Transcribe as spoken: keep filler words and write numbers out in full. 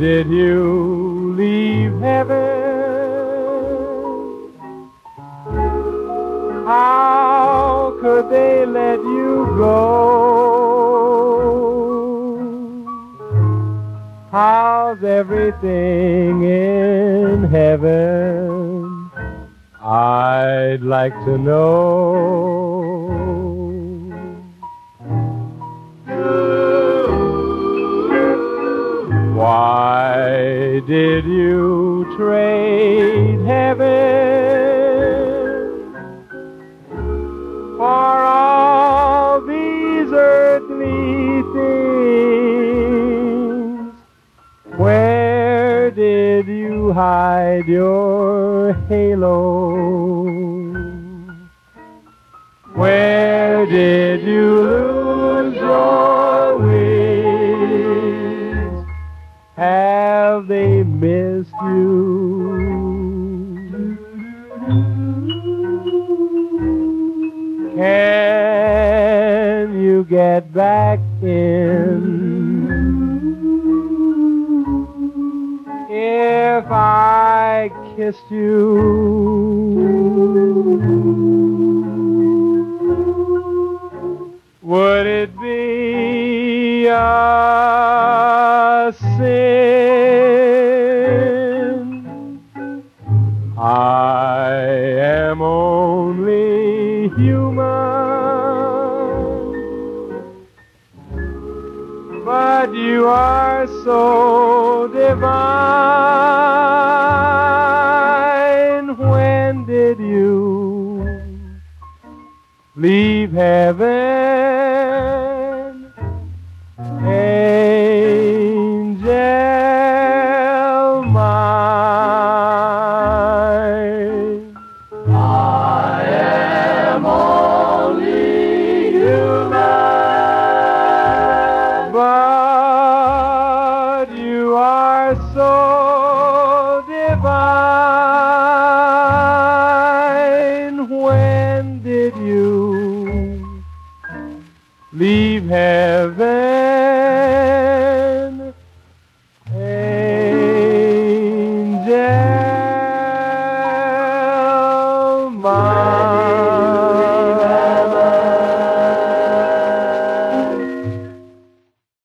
did you leave heaven? How could they let you go? How's everything in heaven? I'd like to know. Why did you trade heaven for all these earthly things? Where did you hide your halo? Where did you lose your wings? Have they missed you? Can you get back in? If I kissed you, would it be a sin? I am only human, but you are so divine. When did you leave heaven?